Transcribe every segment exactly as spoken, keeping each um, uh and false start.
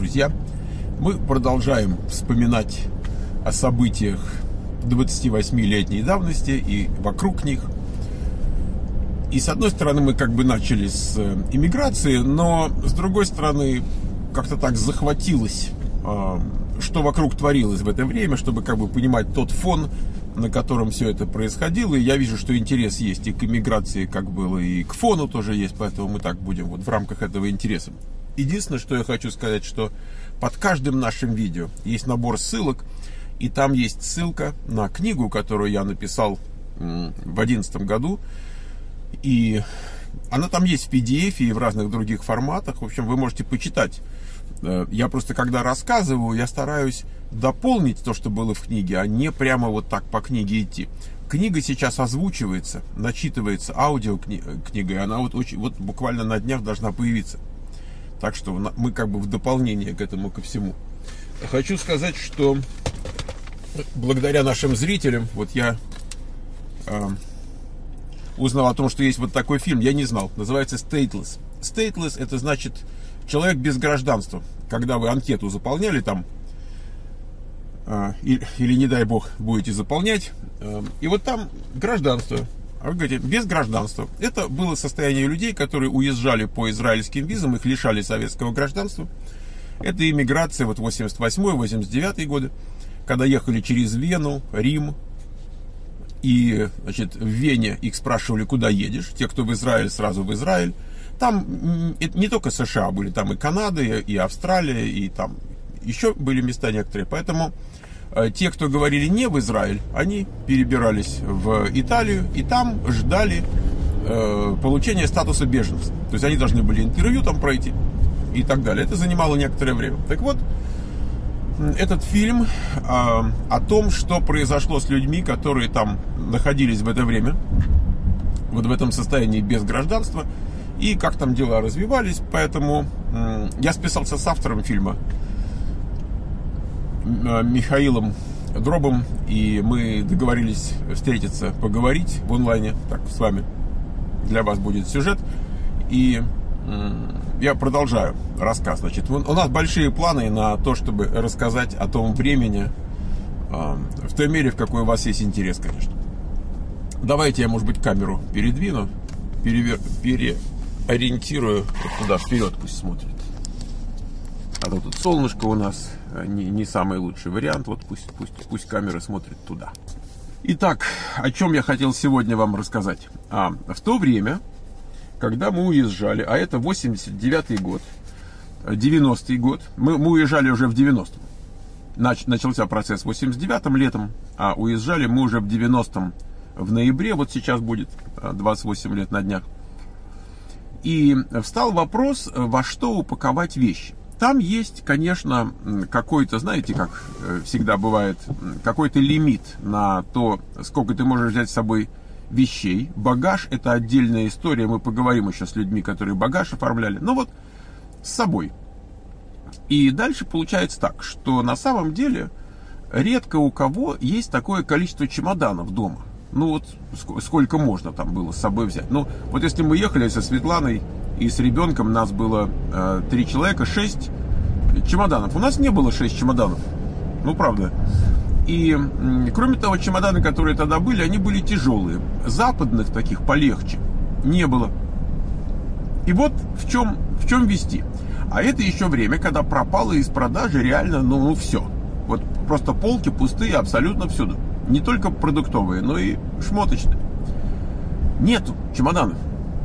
друзья! Мы продолжаем вспоминать о событиях двадцативосьмилетней давности и вокруг них. И с одной стороны мы как бы начали с иммиграции, но с другой стороны как-то так захватилось, что вокруг творилось в это время, чтобы как бы понимать тот фон, на котором все это происходило. И я вижу, что интерес есть и к иммиграции, как было, и к фону тоже есть, поэтому мы так будем вот в рамках этого интереса. Единственное, что я хочу сказать, что под каждым нашим видео есть набор ссылок, и там есть ссылка на книгу, которую я написал в две тысячи одиннадцатом году, и она там есть в пи ди эф и в разных других форматах. В общем, вы можете почитать. Я просто, когда рассказываю, я стараюсь дополнить то, что было в книге, а не прямо вот так по книге идти. Книга сейчас озвучивается, начитывается аудиокнигой, она вот, очень, вот буквально на днях должна появиться. Так что мы как бы в дополнение к этому ко всему. Хочу сказать, что благодаря нашим зрителям, вот я э, узнал о том, что есть вот такой фильм, я не знал, называется Stateless. Stateless — это значит человек без гражданства. Когда вы анкету заполняли там, э, или, или не дай бог будете заполнять, э, и вот там гражданство. А вы говорите, без гражданства. Это было состояние людей, которые уезжали по израильским визам, их лишали советского гражданства. Это иммиграция вот восемьдесят восьмой — восемьдесят девятый годы, когда ехали через Вену, Рим. И, значит, в Вене их спрашивали, куда едешь. Те, кто в Израиль, сразу в Израиль. Там это не только США были, там и Канада, и Австралия, и там еще были места некоторые. Поэтому те, кто говорили не в Израиль, они перебирались в Италию и там ждали э, получения статуса беженца. То есть они должны были интервью там пройти и так далее. Это занимало некоторое время. Так вот, этот фильм э, о том, что произошло с людьми, которые там находились в это время, вот в этом состоянии без гражданства, и как там дела развивались. Поэтому э, я списался с автором фильма, Михаилом Дробом, и мы договорились встретиться, поговорить в онлайне. Так, с вами для вас будет сюжет. И я продолжаю рассказ. Значит, у нас большие планы на то, чтобы рассказать о том времени в той мере, в какой у вас есть интерес, конечно. Давайте я, может быть, камеру передвину, перевер... переориентирую вот туда, вперед, пусть смотрит. А то тут солнышко у нас не, не самый лучший вариант. Вот пусть, пусть, пусть камера смотрит туда. Итак, о чем я хотел сегодня вам рассказать. А, в то время, когда мы уезжали, а это восемьдесят девятый год, девяностый год, мы, мы уезжали уже в девяностом. Нач, начался процесс в восемьдесят девятом летом, а уезжали мы уже в девяностом в ноябре. Вот сейчас будет двадцать восемь лет на днях. И встал вопрос, во что упаковать вещи. Там есть, конечно, какой-то, знаете, как всегда бывает, какой-то лимит на то, сколько ты можешь взять с собой вещей. Багаж — это отдельная история, мы поговорим еще с людьми, которые багаж оформляли. Ну вот, с собой. И дальше получается так, что на самом деле редко у кого есть такое количество чемоданов дома. Ну вот, сколько можно там было с собой взять. Ну, вот если мы ехали со Светланой и с ребенком, нас было э, три человека, шесть чемоданов. У нас не было шесть чемоданов. Ну, правда. И, э, кроме того, чемоданы, которые тогда были, они были тяжелые. Западных таких полегче не было. И вот в чем, в чем вести. А это еще время, когда пропало из продажи реально, ну, ну все. Вот просто полки пустые абсолютно всюду. Не только продуктовые, но и шмоточные. Нету чемоданов.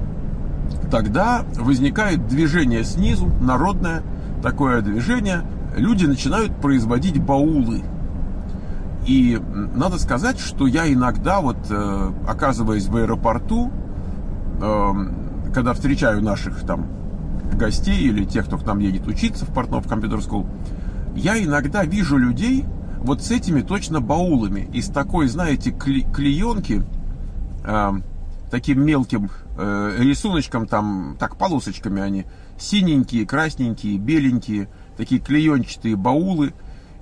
Тогда возникает движение снизу, народное такое движение. Люди начинают производить баулы. И надо сказать, что я иногда, вот, э, оказываясь в аэропорту, э, когда встречаю наших там гостей или тех, кто к нам едет учиться в Портнов Computer School, я иногда вижу людей вот с этими точно баулами, из такой, знаете, клеенки, э, таким мелким э, рисуночком, там, так, полосочками они, синенькие, красненькие, беленькие, такие клеенчатые баулы.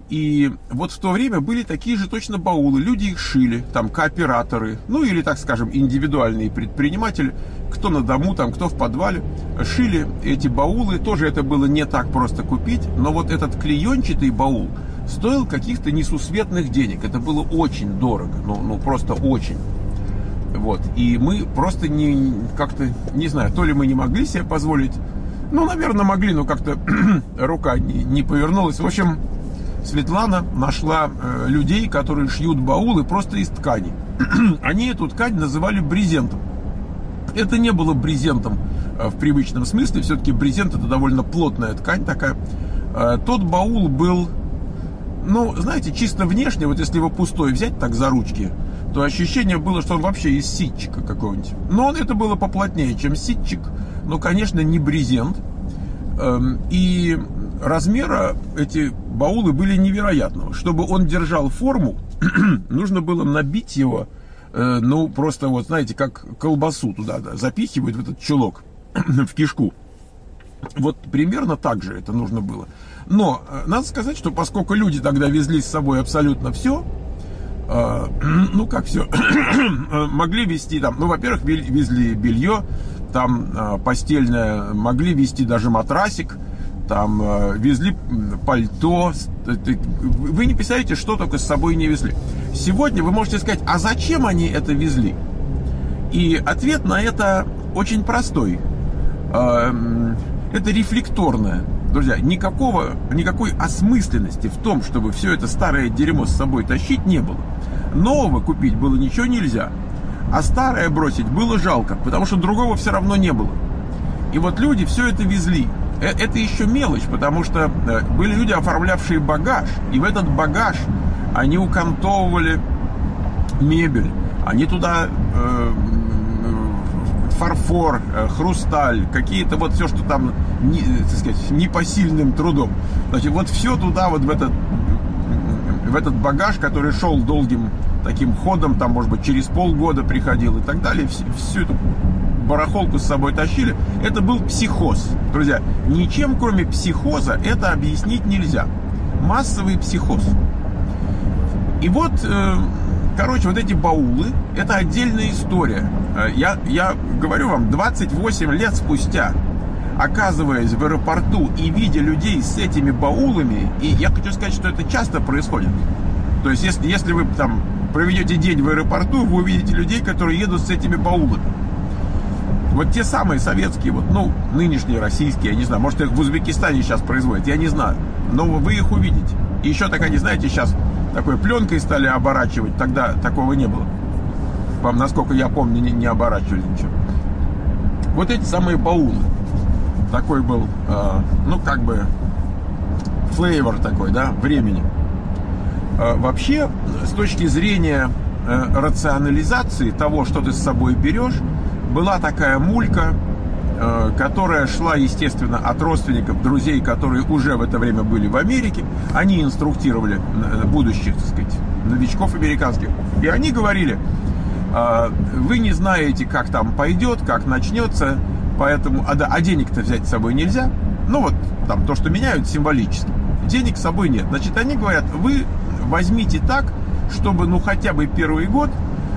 И вот в то время были такие же точно баулы. Люди их шили, там кооператоры, ну или, так скажем, индивидуальные предприниматели, кто на дому, там, кто в подвале, шили эти баулы. Тоже это было не так просто купить, но вот этот клеенчатый баул стоил каких-то несусветных денег. Это было очень дорого, ну, ну просто очень. Вот. И мы просто не, как-то, не знаю, то ли мы не могли себе позволить, ну, наверное, могли, но как-то рука не, не повернулась. В общем, Светлана нашла э, людей, которые шьют баулы просто из ткани. Они эту ткань называли брезентом. Это не было брезентом э, в привычном смысле. Все-таки брезент — это довольно плотная ткань такая. Э, тот баул был, ну, знаете, чисто внешне, вот если его пустой взять так за ручки, то ощущение было, что он вообще из ситчика какого-нибудь. Но он, это было поплотнее, чем ситчик. Но, конечно, не брезент. Э, и размера эти баулы были невероятного. Чтобы он держал форму, нужно было набить его, э, ну, просто вот, знаете, как колбасу туда да, запихивают в этот чулок, в кишку. Вот примерно так же это нужно было. Но э, надо сказать, что поскольку люди тогда везли с собой абсолютно все, э, ну, как все, могли везти там, ну, во-первых, везли белье, там э, постельное, могли везти даже матрасик, там э, везли пальто. Вы не представляете, что только с собой не везли. Сегодня вы можете сказать, а зачем они это везли? И ответ на это очень простой. Э, это рефлекторное. Друзья, никакого, никакой осмысленности в том, чтобы все это старое дерьмо с собой тащить, не было. Нового купить было ничего нельзя. А старое бросить было жалко, потому что другого все равно не было. И вот люди все это везли. Это еще мелочь, потому что были люди, оформлявшие багаж, и в этот багаж они укантовывали мебель, они туда э, фарфор, хрусталь, какие-то вот все, что там, не, так сказать, непосильным трудом. Значит, вот все туда, вот в этот, в этот багаж, который шел долгим таким ходом, там, может быть, через полгода приходил и так далее, всю, всю эту барахолку с собой тащили. Это был психоз. Друзья, ничем кроме психоза это объяснить нельзя. Массовый психоз. И вот, э, короче, вот эти баулы, это отдельная история. Я, я говорю вам, двадцать восемь лет спустя, оказываясь в аэропорту и видя людей с этими баулами, и я хочу сказать, что это часто происходит. То есть, если, если вы там проведете день в аэропорту, вы увидите людей, которые едут с этими баулами. Вот те самые советские, вот, ну, нынешние российские, я не знаю, может, их в Узбекистане сейчас производят, я не знаю. Но вы их увидите. И еще так, они, знаете, сейчас такой пленкой стали оборачивать, тогда такого не было. Вам, насколько я помню, не, не оборачивали ничего. Вот эти самые баулы. Такой был, э, ну, как бы, флейвор такой, да, времени. Э, вообще, с точки зрения э, рационализации того, что ты с собой берешь, была такая мулька, э, которая шла, естественно, от родственников, друзей, которые уже в это время были в Америке. Они инструктировали будущих, так сказать, новичков американских. И они говорили, э, вы не знаете, как там пойдет, как начнется, поэтому, а, да, а денег-то взять с собой нельзя. Ну вот, там, то, что меняют, символически. Денег с собой нет. Значит, они говорят, вы возьмите так, чтобы, ну, хотя бы первый год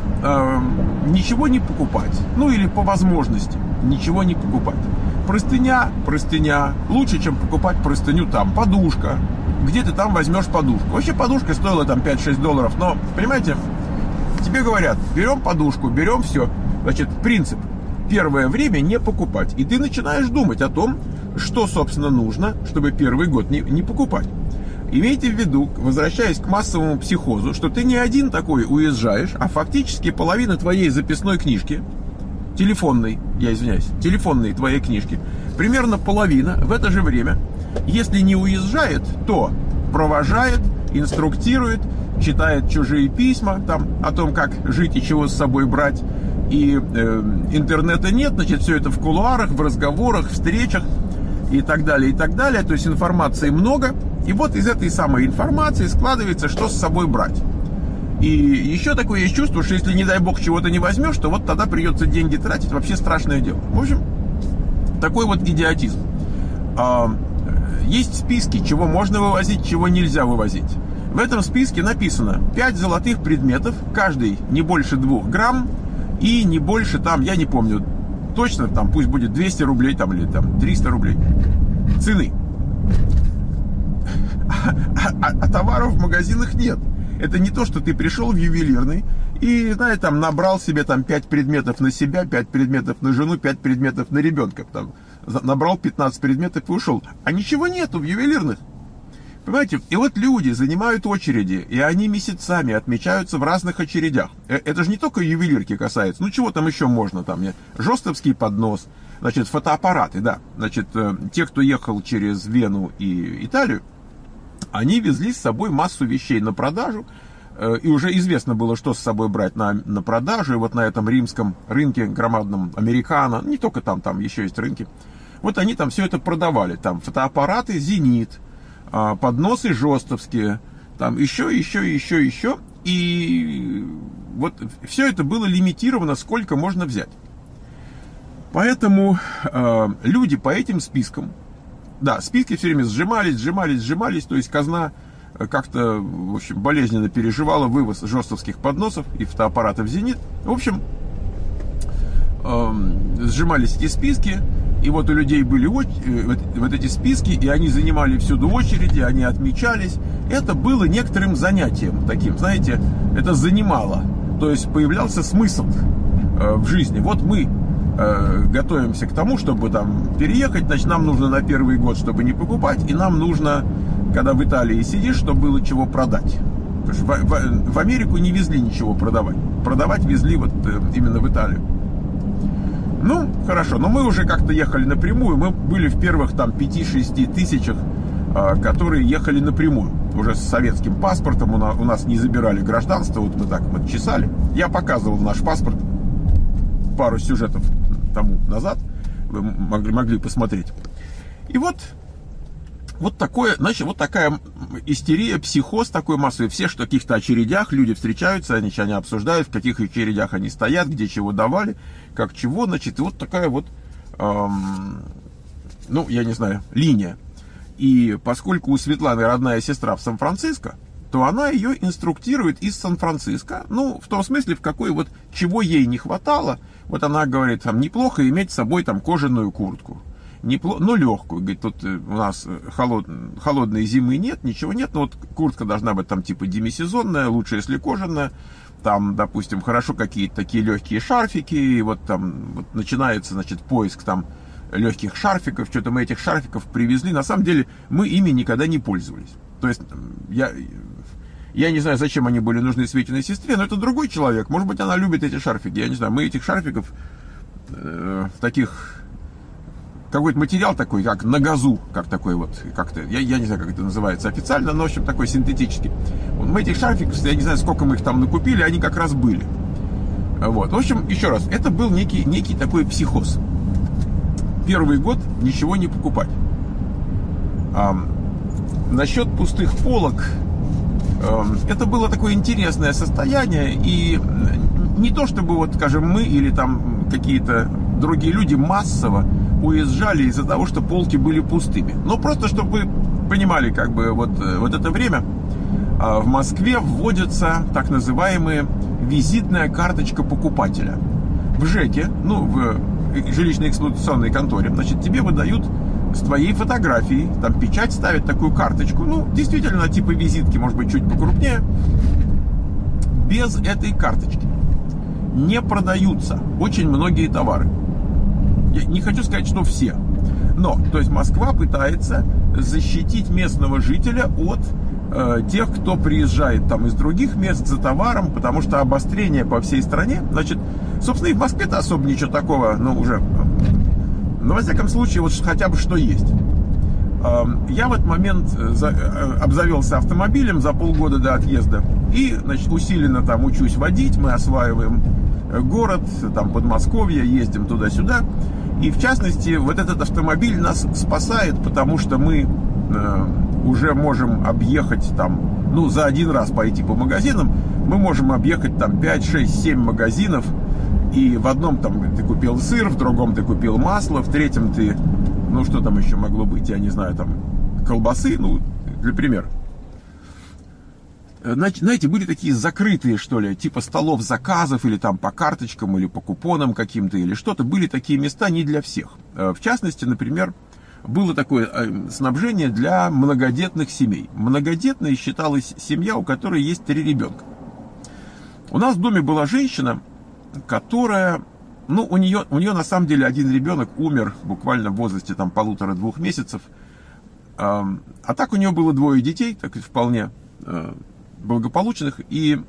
ничего не покупать. Ну или по возможности ничего не покупать. Простыня, простыня. Лучше, чем покупать простыню там. Подушка. Где ты там возьмешь подушку? Вообще подушка стоила там пять-шесть долларов. Но, понимаете, тебе говорят, берем подушку, берем все. Значит, принцип. Первое время не покупать. И ты начинаешь думать о том, что, собственно, нужно, чтобы первый год не, не покупать. Имейте в виду, возвращаясь к массовому психозу, что ты не один такой уезжаешь, а фактически половина твоей записной книжки, телефонной, я извиняюсь, телефонной твоей книжки, примерно половина в это же время, если не уезжает, то провожает, инструктирует, читает чужие письма там, о том, как жить и чего с собой брать. И э, интернета нет, значит, все это в кулуарах, в разговорах, встречах и так далее, и так далее. То есть информации много. И вот из этой самой информации складывается, что с собой брать. И еще такое есть чувство, что если, не дай бог, чего-то не возьмешь, то вот тогда придется деньги тратить. Вообще страшное дело. В общем, такой вот идиотизм. есть списки, чего можно вывозить, чего нельзя вывозить. В этом списке написано пять золотых предметов, каждый не больше двух грамм и не больше там, я не помню точно, там пусть будет двести рублей там, или там триста рублей цены. А, а, а товаров в магазинах нет. Это не то, что ты пришел в ювелирный и, знаешь, там набрал себе там пять предметов на себя, пять предметов на жену, пять предметов на ребенка. Там, набрал пятнадцать предметов и ушел. А ничего нету в ювелирных. Понимаете? И вот люди занимают очереди, и они месяцами отмечаются в разных очередях. Это же не только ювелирки касается. Ну, чего там еще можно? Там жостовский поднос, значит, фотоаппараты, да. Значит, те, кто ехал через Вену и Италию, они везли с собой массу вещей на продажу. И уже известно было, что с собой брать на, на продажу. И вот на этом римском рынке громадном, Американо, не только там, там еще есть рынки. Вот они там все это продавали. Там фотоаппараты «Зенит», подносы жостовские, там еще, еще, еще, еще. И вот все это было лимитировано, сколько можно взять. Поэтому э, люди по этим спискам, да, списки все время сжимались, сжимались, сжимались, то есть казна как-то, в общем, болезненно переживала вывоз жостовских подносов и фотоаппаратов «Зенит». В общем, э, сжимались эти списки. И вот у людей были вот эти списки, и они занимали всюду очереди, они отмечались. Это было некоторым занятием таким, знаете, это занимало. То есть появлялся смысл в жизни. Вот мы готовимся к тому, чтобы там переехать, значит, нам нужно на первый год, чтобы не покупать, и нам нужно, когда в Италии сидишь, чтобы было чего продать. Потому что в, в, в Америку не везли ничего продавать. Продавать везли вот именно в Италию. Ну, хорошо, но мы уже как-то ехали напрямую, мы были в первых там пяти-шести тысячах, которые ехали напрямую, уже с советским паспортом, у нас не забирали гражданство, вот мы так мы чесали. Я показывал наш паспорт пару сюжетов тому назад, вы могли, могли посмотреть. И вот, вот, такое, значит, вот такая истерия, психоз такой массовый. Все что в каких-то очередях люди встречаются, они, они обсуждают, в каких очередях они стоят, где чего давали, как чего, значит, и вот такая вот, эм, ну, я не знаю, линия. И поскольку у Светланы родная сестра в Сан-Франциско, то она ее инструктирует из Сан-Франциско, ну, в том смысле, в какой вот, чего ей не хватало. Вот она говорит, там, неплохо иметь с собой там кожаную куртку. Неплохо, ну, легкую, говорит, тут у нас холод, холодной зимы нет, ничего нет, но вот куртка должна быть там типа демисезонная, лучше если кожаная, там, допустим, хорошо какие-то такие легкие шарфики, и вот там вот начинается, значит, поиск там легких шарфиков, что-то мы этих шарфиков привезли, на самом деле мы ими никогда не пользовались, то есть я, я не знаю, зачем они были нужны Светиной сестре, но это другой человек, может быть, она любит эти шарфики, я не знаю, мы этих шарфиков э, таких... Какой-то материал такой, как на газу, как такой вот, как-то, я, я не знаю, как это называется официально, но, в общем, такой синтетический. Вот мы этих шарфиков, я не знаю, сколько мы их там накупили, они как раз были. Вот, в общем, еще раз, это был некий, некий такой психоз. Первый год ничего не покупать. А, насчет пустых полок, а, это было такое интересное состояние, и не то, чтобы, вот, скажем, мы или там какие-то другие люди массово уезжали из-за того, что полки были пустыми. Но просто, чтобы вы понимали, как бы, вот, вот это время, в Москве вводится так называемая визитная карточка покупателя. В ЖЭКе, ну, в жилищно-эксплуатационной конторе, значит, тебе выдают с твоей фотографией, там печать ставят, такую карточку, ну, действительно, типа визитки, может быть, чуть покрупнее. Без этой карточки не продаются очень многие товары. Я не хочу сказать, что все. Но, то есть Москва пытается защитить местного жителя от э, тех, кто приезжает там из других мест за товаром, потому что обострение по всей стране, значит, собственно, и в Москве-то особо ничего такого, ну, уже, но, во всяком случае, вот хотя бы что есть. Э, я в этот момент за, э, обзавелся автомобилем за полгода до отъезда и, значит, усиленно там учусь водить, мы осваиваем город, там, Подмосковье, ездим туда-сюда. И, в частности, вот этот автомобиль нас спасает, потому что мы э, уже можем объехать там, ну, за один раз пойти по магазинам, мы можем объехать там пять, шесть, семь магазинов, и в одном там ты купил сыр, в другом ты купил масло, в третьем ты, ну, что там еще могло быть, я не знаю, там, колбасы, ну, для примера. Знаете, были такие закрытые, что ли, типа столов заказов, или там по карточкам, или по купонам каким-то, или что-то. Были такие места не для всех. В частности, например, было такое снабжение для многодетных семей. Многодетной считалась семья, у которой есть три ребенка. У нас в доме была женщина, которая, ну, у нее, у нее на самом деле один ребенок умер буквально в возрасте там полутора-двух месяцев. А так у нее было двое детей, так вполне благополучных, и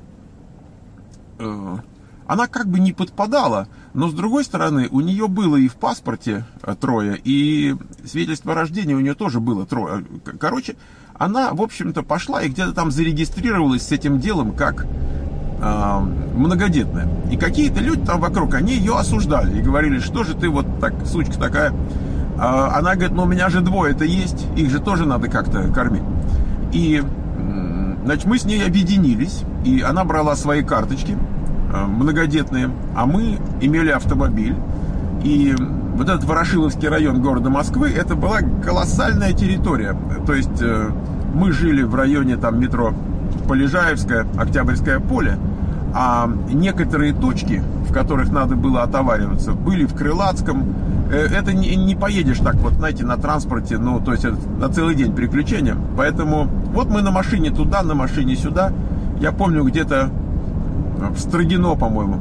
э, она как бы не подпадала, но с другой стороны, у нее было и в паспорте трое, и свидетельство о рождении у нее тоже было трое. Короче, она, в общем-то, пошла и где-то там зарегистрировалась с этим делом как э, многодетная. И какие-то люди там вокруг, они ее осуждали и говорили, что же ты вот так, сучка такая. А она говорит, ну у меня же двое-то есть, их же тоже надо как-то кормить. И значит, мы с ней объединились, и она брала свои карточки э, многодетные, а мы имели автомобиль. И вот этот Ворошиловский район города Москвы, это была колоссальная территория. То есть э, мы жили в районе там метро Полежаевское, Октябрьское поле, а некоторые точки, в которых надо было отовариваться, были в Крылатском. Это не, не поедешь так вот, знаете, на транспорте, ну, то есть это на целый день приключения. Поэтому вот мы на машине туда, на машине сюда. Я помню, где-то в Строгино, по-моему.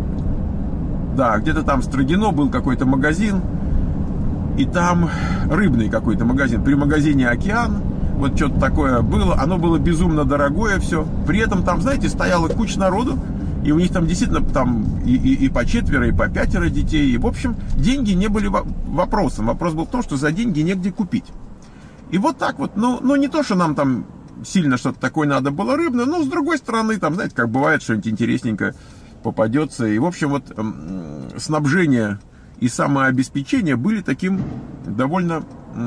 Да, где-то там в Строгино был какой-то магазин. И там рыбный какой-то магазин. При магазине «Океан». Вот что-то такое было. Оно было безумно дорогое все. При этом там, знаете, стояла куча народу. И у них там действительно там и, и, и по четверо, и по пятеро детей. И, в общем, деньги не были вопросом. Вопрос был в том, что за деньги негде купить. И вот так вот. Ну, ну не то, что нам там сильно что-то такое надо было рыбное, но с другой стороны, там, знаете, как бывает, что-нибудь интересненькое попадется. И, в общем, вот снабжение и самообеспечение были таким довольно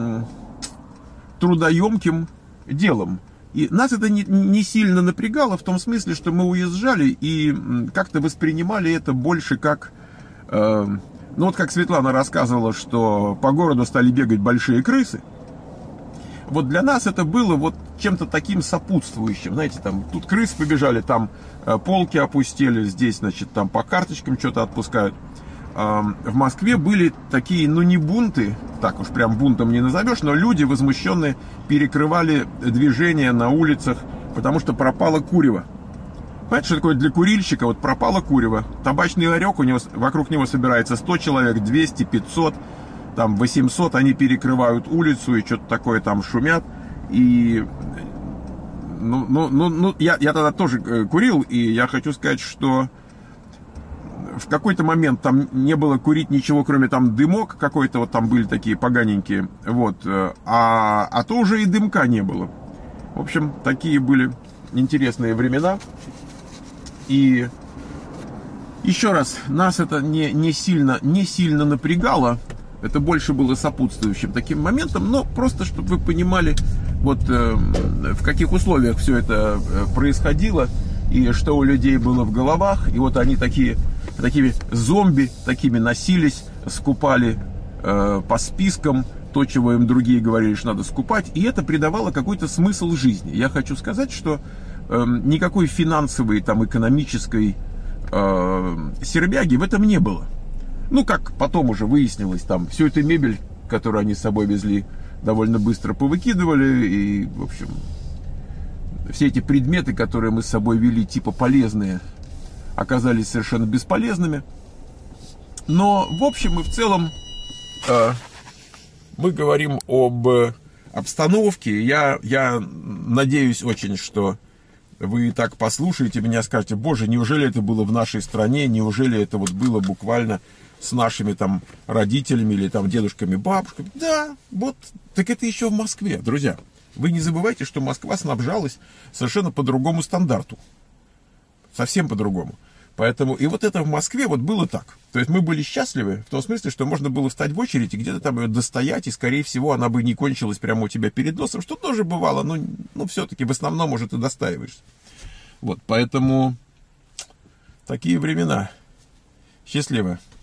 трудоемким делом. И нас это не, не сильно напрягало в том смысле, что мы уезжали и как-то воспринимали это больше как... Э, ну вот как Светлана рассказывала, что по городу стали бегать большие крысы. Вот для нас это было вот чем-то таким сопутствующим. Знаете, там тут крысы побежали, там э, полки опустили, здесь, значит, там по карточкам что-то отпускают. В Москве были такие, ну не бунты, так уж прям бунтом не назовешь, но люди возмущенные перекрывали движение на улицах, потому что пропало курево. Понимаете, что такое для курильщика? Вот пропало курево, табачный ларек, у него, вокруг него собирается сто человек, двести, пятьсот, там восемьсот, они перекрывают улицу и что-то такое там шумят. И ну, ну, ну, ну я, я тогда тоже курил, и я хочу сказать, что в какой-то момент там не было курить ничего, кроме там дымок какой-то, вот там были такие поганенькие, вот, а, а то уже и дымка не было. В общем, такие были интересные времена. И еще раз, нас это не, не, сильно, не сильно напрягало, это больше было сопутствующим таким моментом, но просто, чтобы вы понимали, вот э, в каких условиях все это происходило, и что у людей было в головах, и вот они такие... такими зомби, такими носились, скупали э, по спискам то, чего им другие говорили, что надо скупать, и это придавало какой-то смысл жизни. Я хочу сказать, что э, никакой финансовой, там, экономической э, сербяги в этом не было. Ну, как потом уже выяснилось, там, всю эту мебель, которую они с собой везли, довольно быстро повыкидывали, и, в общем, все эти предметы, которые мы с собой вели, типа полезные, оказались совершенно бесполезными. Но, в общем и в целом, э, мы говорим об обстановке. Я, я надеюсь очень, что вы так послушаете меня, скажете: боже, неужели это было в нашей стране, неужели это вот было буквально с нашими там родителями или там дедушками, бабушками? Да, вот, так это еще в Москве, друзья. Вы не забывайте, что Москва снабжалась совершенно по другому стандарту. Совсем по-другому. Поэтому, и вот это в Москве вот было так. То есть мы были счастливы в том смысле, что можно было встать в очередь и где-то там ее достоять, и, скорее всего, она бы не кончилась прямо у тебя перед носом, что тоже бывало, но ну, все-таки в основном, может, и достаиваешься. Вот, поэтому такие времена. Счастливо.